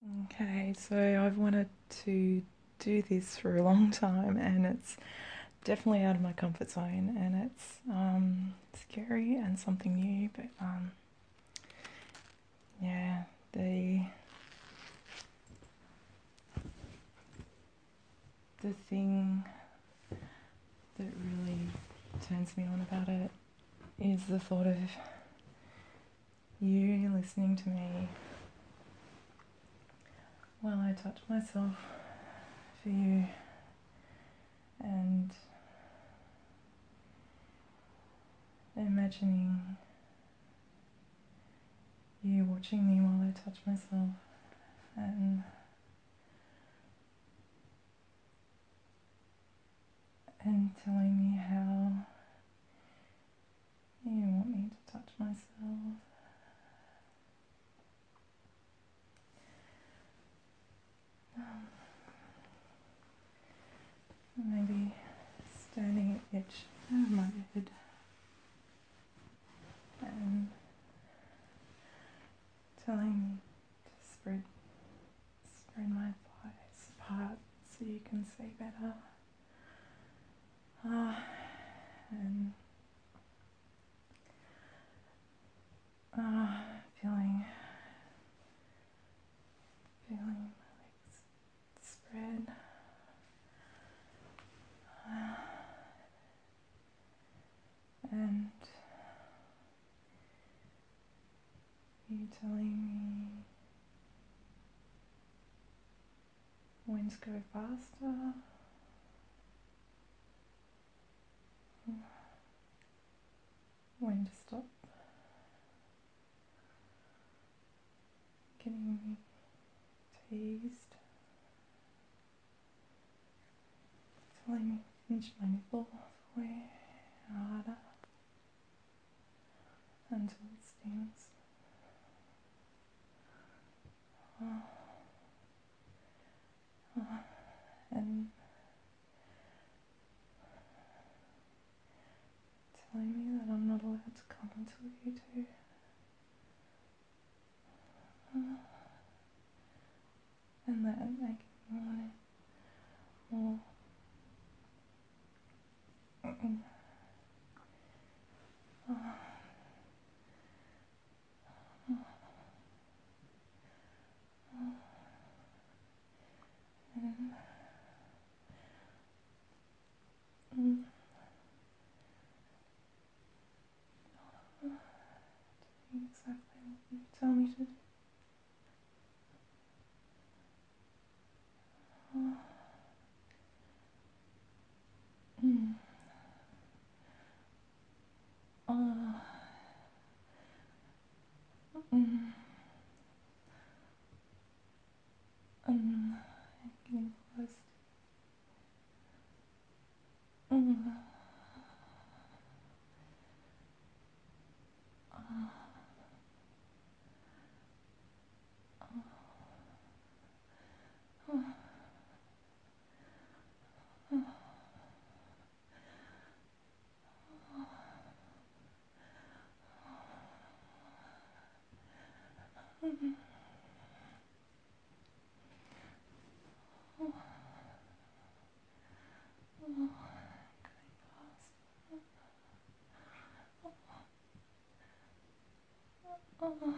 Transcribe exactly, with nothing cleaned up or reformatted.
Okay, so I've wanted to do this for a long time, and it's definitely out of my comfort zone, and it's um, scary and something new. But um, yeah, the the thing that really turns me on about it is the thought of you listening to me while I touch myself for you, and imagining you watching me while I touch myself, and and telling me how you want me to touch myself. Maybe standing at the edge of my bed and telling me to spread spread my thighs apart so you can see better. Ah, and ah, feeling feeling my legs spread. Ah, and you telling me when to go faster, when to stop, getting me teased, telling me to pinch my nipple way harder until it stings. Oh, oh, and telling me that I'm not allowed to come until you do. Oh, and that making me want it more. Mm-mm. Oh, oh, oh. And mm, exactly what you tell me to do. Oh, mm, oh, mm, mm, getting close. Mm, oh, oh, oh, mm, oh, oh, fast. Oh,